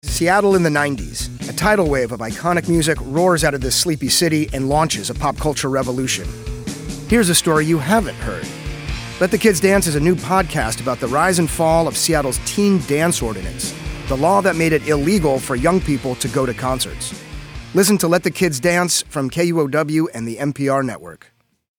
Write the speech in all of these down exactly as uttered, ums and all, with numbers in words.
Seattle in the nineties. A tidal wave of iconic music roars out of this sleepy city and launches a pop culture revolution. Here's a story you haven't heard. Let the Kids Dance is a new podcast about the rise and fall of Seattle's teen dance ordinance, the law that made it illegal for young people to go to concerts. Listen to Let the Kids Dance from K U O W and the N P R network.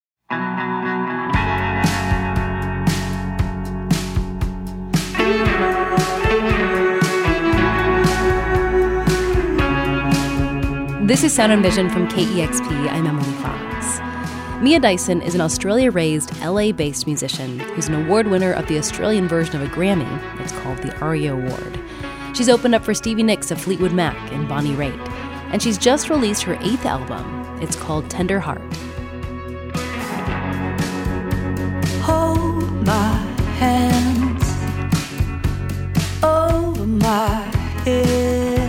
This is Sound and Vision from K E X P. I'm Emily Fox. Mia Dyson is an Australia-raised, L A-based musician who's an award winner of the Australian version of a Grammy. It's called the ARIA Award. She's opened up for Stevie Nicks of Fleetwood Mac and Bonnie Raitt. And she's just released her eighth album. It's called Tender Heart. Hold my hands over my head.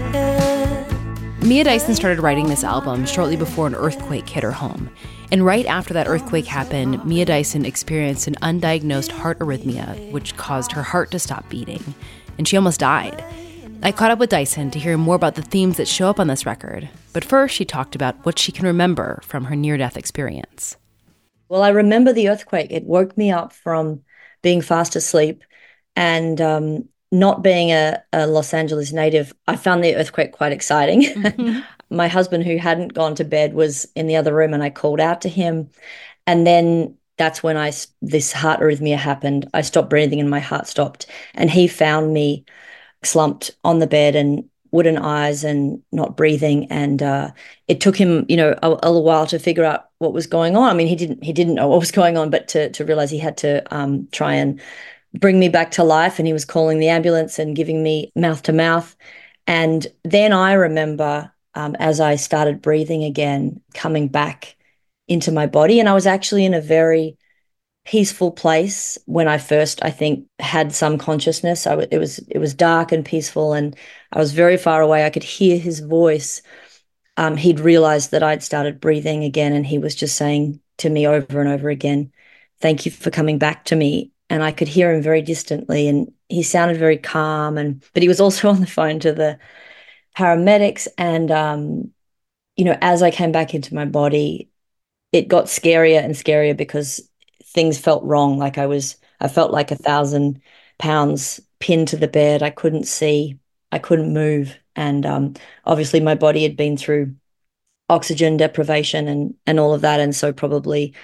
Mia Dyson started writing this album shortly before an earthquake hit her home. And right after that earthquake happened, Mia Dyson experienced an undiagnosed heart arrhythmia, which caused her heart to stop beating. And she almost died. I caught up with Dyson to hear more about the themes that show up on this record. But first, she talked about what she can remember from her near-death experience. Well, I remember the earthquake. It woke me up from being fast asleep. And um, not being a, a Los Angeles native, I found the earthquake quite exciting. Mm-hmm. My husband, who hadn't gone to bed, was in the other room, and I called out to him. And then that's when I this heart arrhythmia happened. I stopped breathing and my heart stopped. And he found me slumped on the bed and wooden eyes and not breathing. And uh, it took him, you know, a, a little while to figure out what was going on. I mean, he didn't he didn't know what was going on, but to to realize he had to um, try and bring me back to life. And he was calling the ambulance and giving me mouth to mouth. And then I remember um, as I started breathing again, coming back into my body. And I was actually in a very peaceful place when I first, I think, had some consciousness. I w- it was it was dark and peaceful, and I was very far away. I could hear his voice. Um, he'd realized that I'd started breathing again, and he was just saying to me over and over again, "Thank you for coming back to me." And I could hear him very distantly, and he sounded very calm. And but he was also on the phone to the paramedics. And um, you know, as I came back into my body, it got scarier and scarier because things felt wrong. Like I was, I felt like a thousand pounds pinned to the bed. I couldn't see, I couldn't move. And um, obviously my body had been through oxygen deprivation and, and all of that. And so probably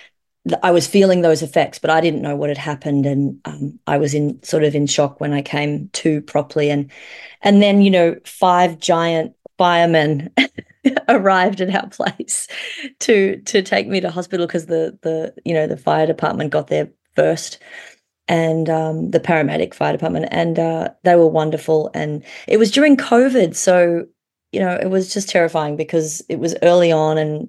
I was feeling those effects, but I didn't know what had happened. And um, I was in sort of in shock when I came to properly. And, and then, you know, five giant firemen arrived at our place to to take me to hospital because the the you know the fire department got there first, and um, the paramedic fire department, and uh, they were wonderful. And it was during COVID, so you know it was just terrifying because it was early on, and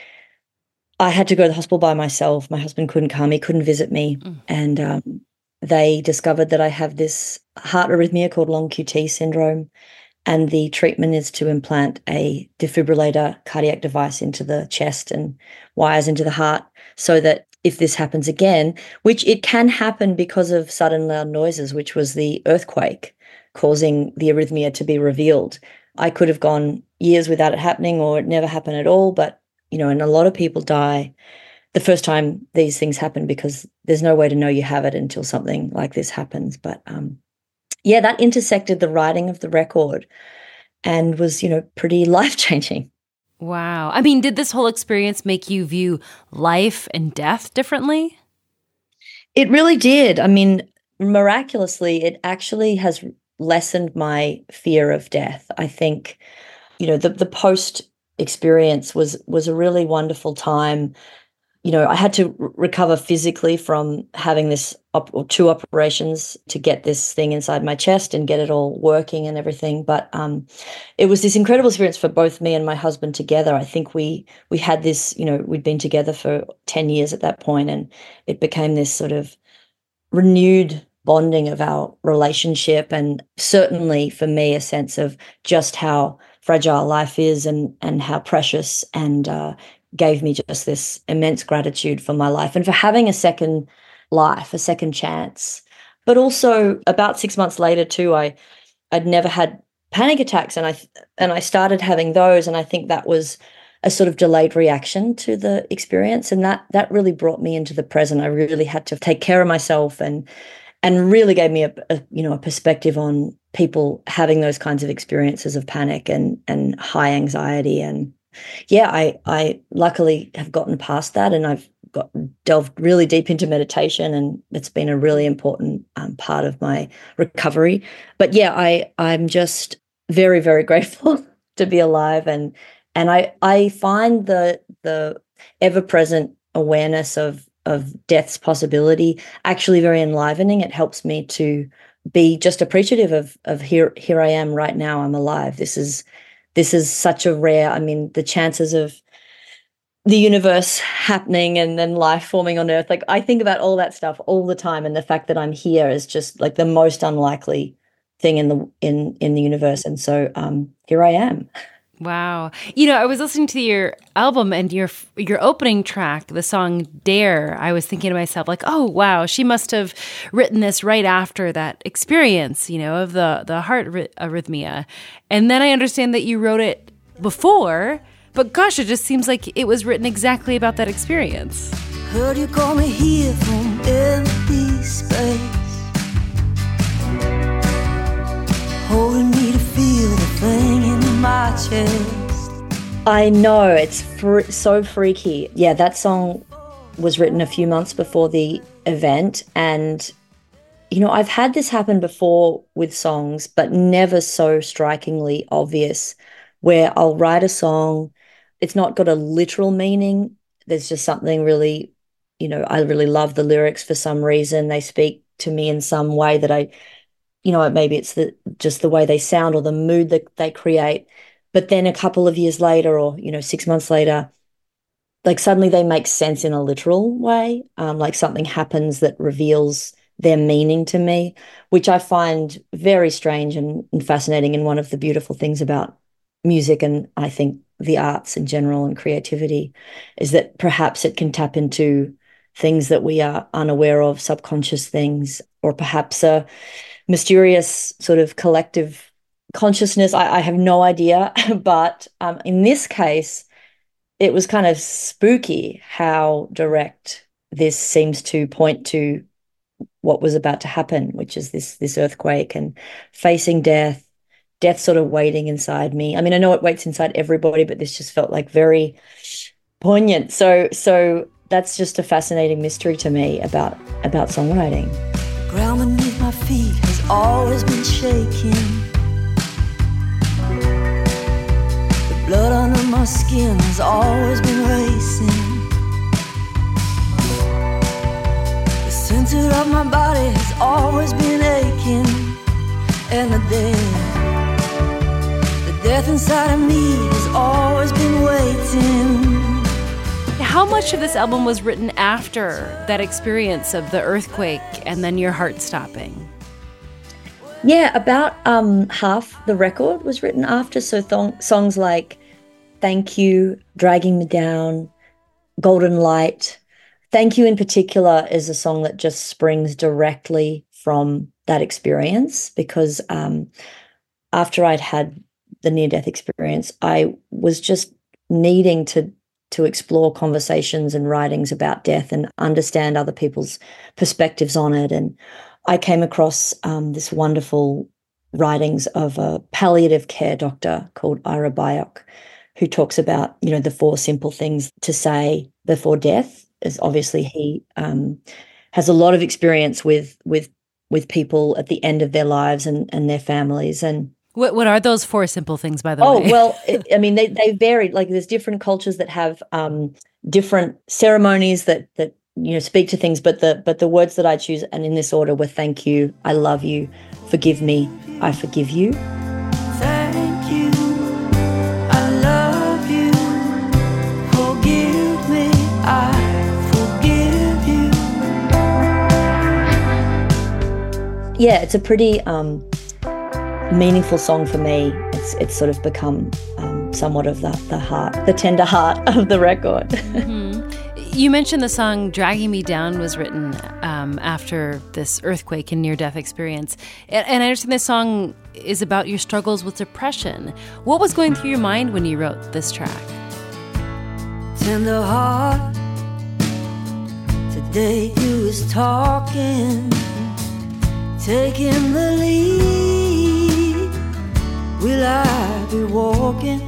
I had to go to the hospital by myself. My husband couldn't come; he couldn't visit me, mm. and um, they discovered that I have this heart arrhythmia called long Q T syndrome. And the treatment is to implant a defibrillator cardiac device into the chest and wires into the heart so that if this happens again, which it can happen because of sudden loud noises, which was the earthquake causing the arrhythmia to be revealed. I could have gone years without it happening or it never happened at all. But, you know, and a lot of people die the first time these things happen because there's no way to know you have it until something like this happens. But, um, yeah, that intersected the writing of the record and was, you know, pretty life-changing. Wow. I mean, did this whole experience make you view life and death differently? It really did. I mean, miraculously, it actually has lessened my fear of death. I think, you know, the, the post experience was was a really wonderful time. You know, I had to r- recover physically from having this op- or two operations to get this thing inside my chest and get it all working and everything. But um, it was this incredible experience for both me and my husband together. I think we we had this, you know, we'd been together for ten years at that point, and it became this sort of renewed bonding of our relationship, and certainly for me a sense of just how fragile life is and and how precious, and uh, gave me just this immense gratitude for my life and for having a second life, a second chance. But also about six months later too, I I'd never had panic attacks, and I and I started having those, and I think that was a sort of delayed reaction to the experience, and that that really brought me into the present. I really had to take care of myself, and and really gave me a, a you know a perspective on people having those kinds of experiences of panic and and high anxiety. And yeah, I I luckily have gotten past that, and I've got delved really deep into meditation, and it's been a really important um, part of my recovery. But yeah, I I'm just very, very grateful to be alive, and and I I find the the ever-present awareness of of death's possibility actually very enlivening. It helps me to be just appreciative of of here here I am right now. I'm alive. This is this is such a rare, I mean, the chances of the universe happening and then life forming on Earth. Like, I think about all that stuff all the time, and the fact that I'm here is just like the most unlikely thing in the in in the universe. And so um, here I am. Wow. You know, I was listening to your album and your your opening track, the song Dare. I was thinking to myself, like, oh, wow, she must have written this right after that experience, you know, of the, the heart arrhythmia. And then I understand that you wrote it before, but gosh, it just seems like it was written exactly about that experience. Heard you call me here from empty space, holding me to feel the thing in my chest. I know, it's fr- so freaky. Yeah, that song was written a few months before the event, and you know, I've had this happen before with songs, but never so strikingly obvious, where I'll write a song, it's not got a literal meaning. There's just something really, you know, I really love the lyrics for some reason. They speak to me in some way that I, you know, maybe it's the just the way they sound or the mood that they create. But then a couple of years later, or, you know, six months later, like suddenly they make sense in a literal way. Um, like something happens that reveals their meaning to me, which I find very strange and, and fascinating, and one of the beautiful things about music, and I think the arts in general and creativity, is that perhaps it can tap into things that we are unaware of, subconscious things, or perhaps a mysterious sort of collective consciousness. I, I have no idea, but um, in this case, it was kind of spooky how direct this seems to point to what was about to happen, which is this this earthquake and facing death. Death sort of waiting inside me. I mean, I know it waits inside everybody, but this just felt like very poignant. So, so that's just a fascinating mystery to me about about songwriting. The ground beneath my feet has always been shaking. The blood under my skin has always been racing. The center of my body has always been aching, and the death. Death inside of me has always been waiting. How much of this album was written after that experience of the earthquake and then your heart stopping? Yeah, about um, half the record was written after. So th- songs like Thank You, Dragging Me Down, Golden Light. Thank You in particular is a song that just springs directly from that experience, because um, after I'd had the near-death experience, I was just needing to to explore conversations and writings about death and understand other people's perspectives on it. And I came across um, this wonderful writings of a palliative care doctor called Ira Byock, who talks about, you know, the four simple things to say before death. As obviously he um, has a lot of experience with with with people at the end of their lives and and their families. And What what are those four simple things, by the oh, way? Oh, well, it, I mean, they they vary. Like, there's different cultures that have um, different ceremonies that that you know speak to things. But the but the words that I choose, and in this order, were thank you, I love you, forgive me, I forgive you. Thank you, I love you, forgive me, I forgive you. Yeah, it's a pretty um, meaningful song for me. It's it's sort of become um, somewhat of the the heart, the tender heart of the record. Mm-hmm. You mentioned the song Dragging Me Down was written um, after this earthquake and near-death experience. And, and I understand this song is about your struggles with depression. What was going through your mind when you wrote this track? Tender heart, today you was talking, taking the lead. Will I be walking?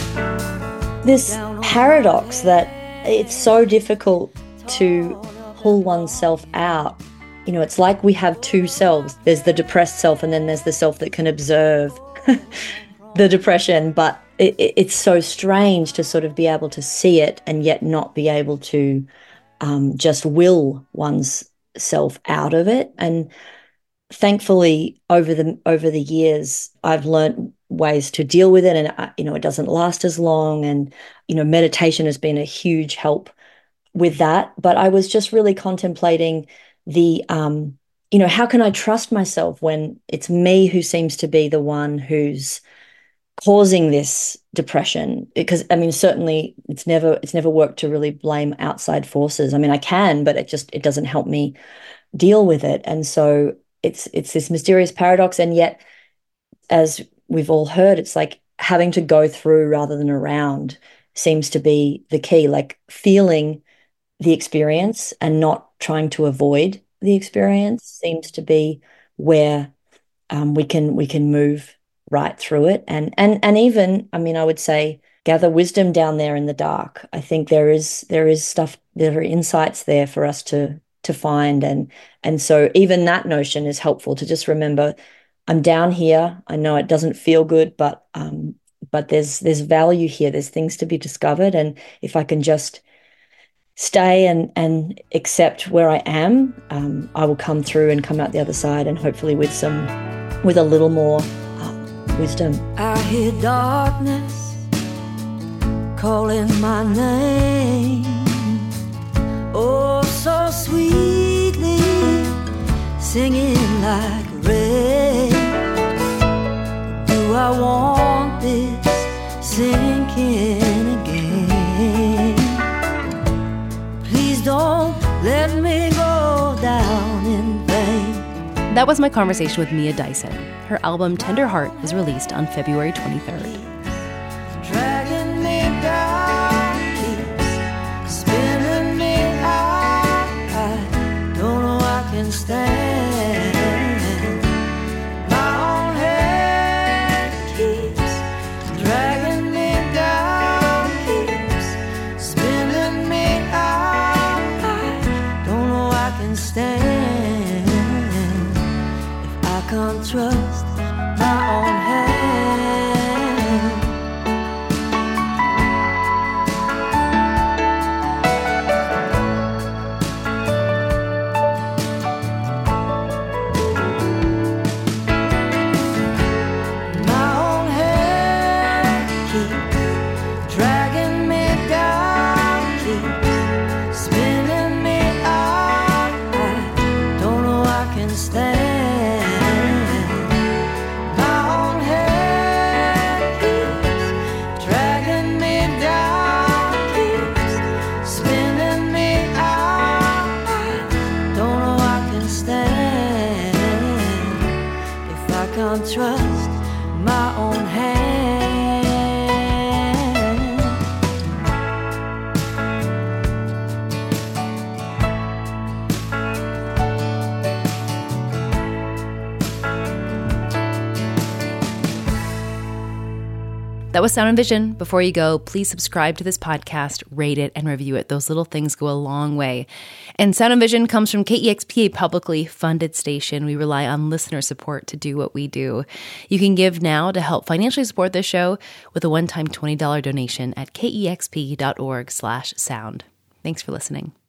This paradox that it's so difficult to pull oneself out. You know, it's like we have two selves. There's the depressed self, and then there's the self that can observe the depression. But it, it, it's so strange to sort of be able to see it and yet not be able to um, just will one's self out of it. And thankfully, over the over the years, I've learned ways to deal with it, and you know, it doesn't last as long. And you know, meditation has been a huge help with that. But I was just really contemplating the, um, you know, how can I trust myself when it's me who seems to be the one who's causing this depression? Because I mean, certainly it's never it's never worked to really blame outside forces. I mean, I can, but it just it doesn't help me deal with it. And so it's it's this mysterious paradox, and yet, as we've all heard, it's like having to go through rather than around seems to be the key, like feeling the experience and not trying to avoid the experience seems to be where um, we can we can move right through it. And and and even, I mean, I would say gather wisdom down there in the dark. I think there is there is stuff, there are insights there for us to to find. And and so even that notion is helpful, to just remember, I'm down here. I know it doesn't feel good, but um, but there's there's value here. There's things to be discovered, and if I can just stay and and accept where I am, um, I will come through and come out the other side, and hopefully with some with a little more um, wisdom. I hear darkness calling my name, oh so sweetly, singing like rain. Do I want this sinking again? Please don't let me go down in vain. That was my conversation with Mia Dyson. Her album Tender Heart is released on February twenty-third. Dragging me down, keeps spinning me out. I don't know I can stand. Can't trust my own hand. My own hand keeps dragging me down, keeps spinning me out. I don't know I can stand. Can't trust my own hand. That was Sound and Vision. Before you go, please subscribe to this podcast, rate it, and review it. Those little things go a long way. And Sound and Vision comes from K E X P, a publicly funded station. We rely on listener support to do what we do. You can give now to help financially support this show with a one-time twenty dollars donation at kexp.org slash sound. Thanks for listening.